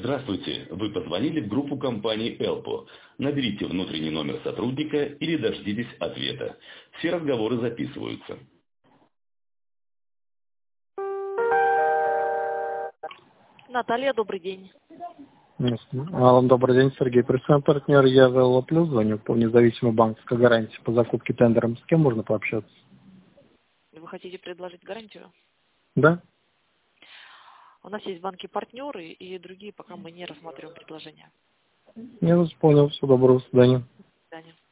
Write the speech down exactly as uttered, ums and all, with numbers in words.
Здравствуйте, вы позвонили в группу компании Элпо. Наберите внутренний номер сотрудника или дождитесь ответа. Все разговоры записываются. Наталья, добрый день. Алло, добрый день, Сергей. Представляем партнер я ВЛО Плюс, звоню по независимой банковской гарантии по закупке тендером. С кем можно пообщаться? Вы хотите предложить гарантию? Да? У нас есть банки-партнеры и другие, пока мы не рассматриваем предложения. Я вас понял. Всего доброго, до свидания. До свидания.